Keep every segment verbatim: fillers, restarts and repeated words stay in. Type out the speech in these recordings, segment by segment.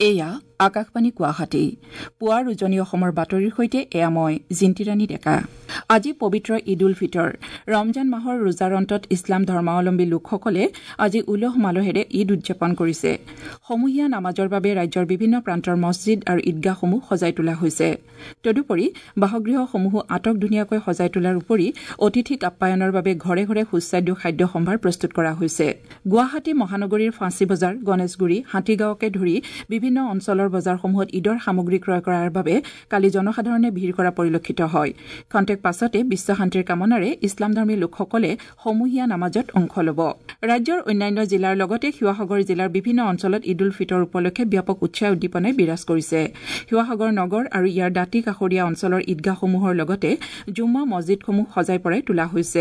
এয়া আকাশবাণী গুৱাহাটী পুৱাৰ উজনি অসমৰ বাতৰিৰ সৈতে এয়া মই জিন্তিৰাণী ডেকা। আজি পবিত্ৰ ঈদ উল ফিতৰ ৰমজান মাহৰ ৰোজাৰ অন্তত ইছলাম ধৰ্মাৱলম্বী লোকসকলে আজি উলহ মালহেৰে ঈদ উদযাপন কৰিছে। সমূহীয়া নামাজৰ বাবে ৰাজ্যৰ বিভিন্ন প্ৰান্তৰ মছজিদ আৰু ঈদগাহসমূহ সজাই তোলা হৈছে। তদুপৰি বাসগৃহসমূহো আটকধুনীয়াকৈ সজাই তোলাৰ উপৰি অতিথিক আপ্যায়নৰ বাবে ঘৰে ঘৰে সুস্বাদ্য খাদ্য সম্ভাৰ প্ৰস্তুত কৰা হৈছে। গুৱাহাটী মহানগৰীৰ ফাঁচী বজাৰ, গণেশগুৰি, হাতীগাঁৱকে ধৰি বিভিন্ন অঞ্চলৰ বজাৰসমূহত ঈদৰ সামগ্ৰী ক্ৰয় কৰাৰ বাবে কালি জনসাধাৰণে ভিৰ কৰা পৰিলক্ষিত হয়। খন্তেক পাছতে বিশ্বশান্তিৰ কামনাৰে ইছলামধৰ্মী লোকসকলে সমূহীয়া নামাজত অংশ ল'ব। ৰাজ্যৰ অন্যান্য জিলাৰ লগতে শিৱসাগৰ জিলাৰ বিভিন্ন অঞ্চলত ঈদ উল ফিতৰ উপলক্ষে ব্যাপক উৎসাহ উদ্দীপনাই বিৰাজ কৰিছে। শিৱসাগৰ নগৰ আৰু ইয়াৰ দাঁতি কাষৰীয়া অঞ্চলৰ ঈদগাহসমূহৰ লগতে জুম্মা মছজিদসমূহ সজাই পৰাই তোলা হৈছে।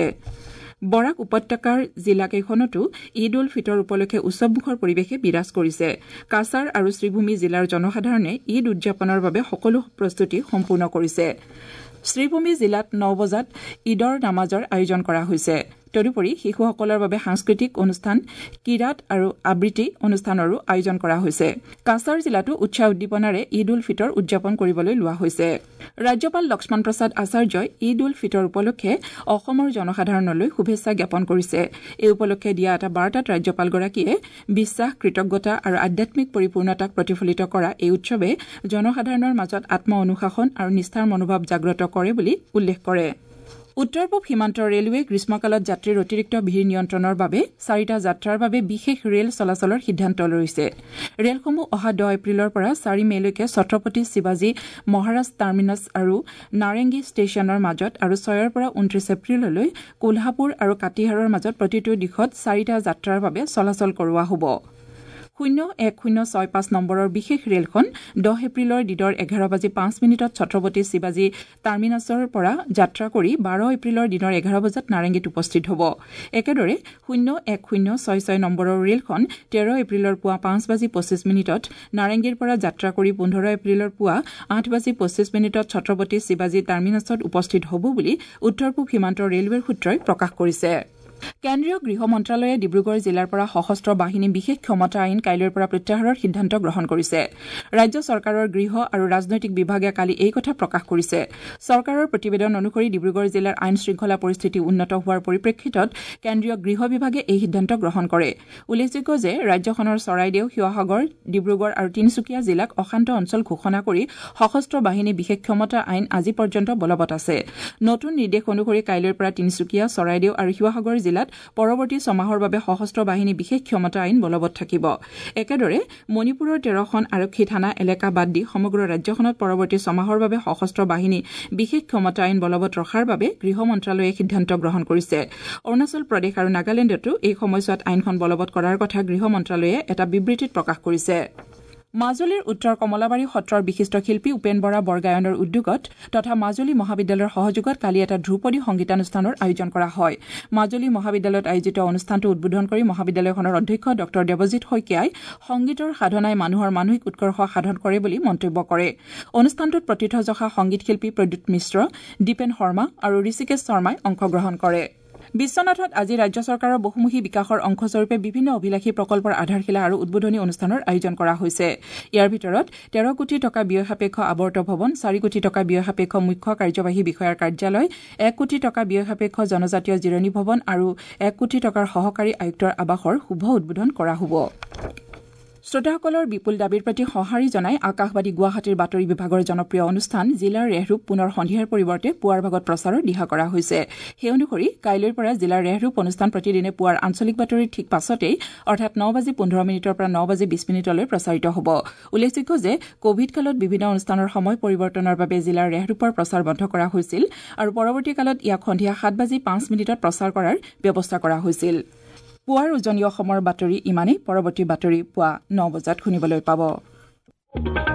বৰাক উপত্যকাৰ জিলাকেইখনতো ঈদ উল ফিতৰ উপলক্ষে উৎসৱমুখৰ পৰিৱেশে বিৰাজ কৰিছে। কাছাৰ আৰু শ্ৰীভূমি জিলাৰ জনসাধাৰণে ঈদ উদযাপনৰ বাবে সকলো প্ৰস্তুতি সম্পূৰ্ণ কৰিছে। শ্ৰীভূমি জিলাত ন বজাত ঈদৰ নামাজৰ আয়োজন কৰা হৈছে। তদুপৰি শিশুসকলৰ বাবে সাংস্কৃতিক অনুষ্ঠান, কিৰাত আৰু আবৃত্তি অনুষ্ঠানৰো আয়োজন কৰা হৈছে। কাছাৰ জিলাতো উৎসাহ উদ্দীপনাৰে ঈদ উল ফিতৰ উদযাপন কৰিবলৈ লোৱা হৈছে। ৰাজ্যপাল লক্ষ্মণ প্ৰসাদ আচাৰ্যই ঈদ উল ফিতৰ উপলক্ষে অসমৰ জনসাধাৰণলৈ শুভেচ্ছা জ্ঞাপন কৰিছে। এই উপলক্ষে দিয়া এটা বাৰ্তাত ৰাজ্যপালগৰাকীয়ে বিশ্বাস, কৃতজ্ঞতা আৰু আধ্যাত্মিক পৰিপূৰ্ণতাক প্ৰতিফলিত কৰা এই উৎসৱে জনসাধাৰণৰ মাজত আত্ম অনুশাসন আৰু নিষ্ঠাৰ মনোভাৱ জাগ্ৰত কৰে বুলি উল্লেখ কৰে। উত্তৰ পূব সীমান্ত ৰেলৱে গ্ৰীষ্মকালত যাত্ৰীৰ অতিৰিক্ত ভিৰ নিয়ন্ত্ৰণৰ বাবে চাৰিটা যাত্ৰাৰ বাবে বিশেষ ৰেল চলাচলৰ সিদ্ধান্ত লৈছে। ৰেলসমূহ অহা দহ এপ্ৰিলৰ পৰা চাৰি মেলৈকে ছত্ৰপতি শিৱাজী মহাৰাজ টাৰ্মিনাছ আৰু নাৰেংগী ষ্টেচনৰ মাজত আৰু ছয়ৰ পৰা ঊনত্ৰিশ এপ্ৰিললৈ কোলহাপুৰ আৰু কাটিহাৰৰ মাজত প্ৰতিটো দিশত চাৰিটা যাত্ৰাৰ বাবে চলাচল কৰোৱা হ'ব। শূন্য এক শূন্য ছয় পাঁচ নম্বৰৰ বিশেষ ৰেলখন দহ এপ্ৰিলৰ দিনৰ এঘাৰ বাজি পাঁচ মিনিটত ছত্ৰপতি শিৱাজী টাৰ্মিনাছৰ পৰা যাত্ৰা কৰি বাৰ এপ্ৰিলৰ দিনৰ এঘাৰ বজাত নাৰেংগীত উপস্থিত হ'ব। একেদৰে শূন্য এক শূন্য ছয় ছয় নম্বৰৰ ৰেলখন তেৰ এপ্ৰিলৰ পুৱা পাঁচ বাজি পঁচিছ মিনিটত নাৰেংগীৰ পৰা যাত্ৰা কৰি পোন্ধৰ এপ্ৰিলৰ পুৱা আঠ বাজি পঁচিছ মিনিটত ছত্ৰপতি শিৱাজী টাৰ্মিনাছত উপস্থিত হ'ব বুলি উত্তৰ পূব সীমান্ত ৰেলৱেৰ সূত্ৰই প্ৰকাশ কৰিছে। কেন্দ্ৰীয় গৃহ মন্ত্ৰালয়ে ডিব্ৰুগড় জিলাৰ পৰা সশস্ত্ৰ বাহিনী বিশেষ ক্ষমতা আইন কাইলৈৰ পৰা প্ৰত্যাহাৰৰ সিদ্ধান্ত গ্ৰহণ কৰিছে। ৰাজ্য চৰকাৰৰ গৃহ আৰু ৰাজনৈতিক বিভাগে কালি এই কথা প্ৰকাশ কৰিছে। চৰকাৰৰ প্ৰতিবেদন অনুসৰি ডিব্ৰুগড় জিলাৰ আইন শৃংখলা পৰিস্থিতি উন্নত হোৱাৰ পৰিপ্ৰেক্ষিতত কেন্দ্ৰীয় গৃহ বিভাগে এই সিদ্ধান্ত গ্ৰহণ কৰে। উল্লেখযোগ্য যে ৰাজ্যখনৰ চৰাইদেউ, শিৱসাগৰ, ডিব্ৰুগড় আৰু তিনিচুকীয়া জিলাক অশান্ত অঞ্চল ঘোষণা কৰি সশস্ত্ৰ বাহিনী বিশেষ ক্ষমতা আইন আজি পৰ্যন্ত বলবৎ আছে। নতুন নিৰ্দেশ অনুসৰি কাইলৈৰ পৰা তিনিচুকীয়া, চৰাইদেউ আৰু শিৱসাগৰ জিলাত পৰৱৰ্তী ছমাহৰ বাবে সশস্ত্ৰ বাহিনী বিশেষ ক্ষমতা আইন বলবৎ থাকিব। একেদৰে মণিপুৰৰ তেৰখন আৰক্ষী থানা এলেকা বাদ দি সমগ্ৰ ৰাজ্যখনত পৰৱৰ্তী ছমাহৰ বাবে সশস্ত্ৰ বাহিনী বিশেষ ক্ষমতা আইন বলবৎ ৰখাৰ বাবে গৃহ মন্ত্ৰালয়ে সিদ্ধান্ত গ্ৰহণ কৰিছে। অৰুণাচল প্ৰদেশ আৰু নাগালেণ্ডতো এই সময়ছোৱাত আইনখন বলবৎ কৰাৰ কথা গৃহ মন্ত্ৰালয়ে এটা বিবৃতিত প্ৰকাশ কৰিছে। মাজুলীৰ উত্তৰ কমলাবাৰী সত্ৰৰ বিশিষ্ট শিল্পী উপেন বৰা বৰগায়নৰ উদ্যোগত তথা মাজুলী মহাবিদ্যালয়ৰ সহযোগত কালি এটা ধ্ৰুপদী সংগীতানুষ্ঠানৰ আয়োজন কৰা হয়। মাজুলী মহাবিদ্যালয়ত আয়োজিত অনুষ্ঠানটো উদ্বোধন কৰি মহাবিদ্যালয়খনৰ অধ্যক্ষ ড দেৱজিৎ শইকীয়াই সংগীতৰ সাধনাই মানুহৰ মানসিক উৎকৰ্ষ সাধন কৰে বুলি মন্তব্য কৰে। অনুষ্ঠানটোত প্ৰথিতযশা সংগীত শিল্পী প্ৰদ্যুৎ মিশ্ৰ, দীপেন শৰ্মা আৰু ঋষিকেশ শৰ্মাই অংশগ্ৰহণ কৰে। বিশ্বনাথত আজি ৰাজ্য চৰকাৰৰ বহুমুখী বিকাশৰ অংশস্বৰূপে বিভিন্ন অভিলাষী প্ৰকল্পৰ আধাৰশিলা আৰু উদ্বোধনী অনুষ্ঠানৰ আয়োজন কৰা হৈছে। ইয়াৰ ভিতৰত তেৰ কোটি টকা ব্যয় সাপেক্ষ আৱৰ্ত ভৱন, চাৰি কোটি টকা ব্যয় সাপেক্ষ মুখ্য কাৰ্যবাহী বিষয়াৰ কাৰ্যালয়, এক কোটি টকা ব্যয় সাপেক্ষ জনজাতীয় জিৰণী ভৱন আৰু এক কোটি টকাৰ সহকাৰী আয়ুক্তৰ আৱাসৰ শুভ উদ্বোধন কৰা হ'ব। শ্ৰোতাসকলৰ বিপুল দাবীৰ প্ৰতি সঁহাৰি জনাই আকাশবাণী গুৱাহাটীৰ বাতৰি বিভাগৰ জনপ্ৰিয় অনুষ্ঠান জিলাৰ ৰেহৰূপ পুনৰ সন্ধিয়াৰ পৰিৱৰ্তে পুৱাৰ ভাগত প্ৰচাৰৰ দিহা কৰা হৈছে। সেই অনুসৰি কাইলৈৰ পৰা জিলাৰ ৰেহৰূপ অনুষ্ঠান প্ৰতিদিনে পুৱাৰ আঞ্চলিক বাতৰিৰ ঠিক পাছতেই অৰ্থাৎ ন বাজি পোন্ধৰ মিনিটৰ পৰা ন বাজি বিশ মিনিটলৈ প্ৰচাৰিত হ'ব। উল্লেখযোগ্য যে কোভিড কালত বিভিন্ন অনুষ্ঠানৰ সময় পৰিৱৰ্তনৰ বাবে জিলাৰ ৰেহৰূপৰ প্ৰচাৰ বন্ধ কৰা হৈছিল আৰু পৰৱৰ্তী কালত ইয়াক সন্ধিয়া সাত বাজি পাঁচ মিনিটত প্ৰচাৰ কৰাৰ ব্যৱস্থা কৰা হৈছিল। পুৱাৰ উজনি অসমৰ বাতৰি ইমানেই। পৰৱৰ্তী বাতৰি পুৱা ন বজাত শুনিবলৈ পাব।